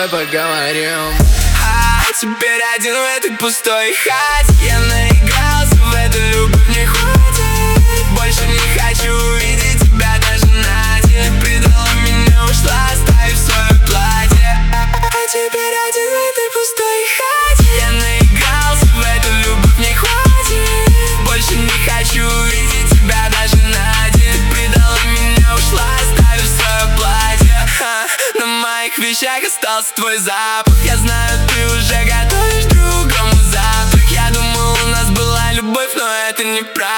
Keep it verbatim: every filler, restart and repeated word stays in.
тобой поговорим. А теперь один в этой пустой хате. Я наигрался в эту любовь, не хватит. Больше не хочу видеть тебя даже на день. Предала меня, ушла, оставив свое платье. А теперь один в этой пустой хате. Я наигрался в эту любовь, не хватит. Больше не хочу видеть тебя даже на день. Предала меня, ушла, оставив свое платье. Ха, на моих вещах остался твой запах. Я знаю, ты уже готовишь другому завтрак. Я думал, у нас была любовь, но это неправда.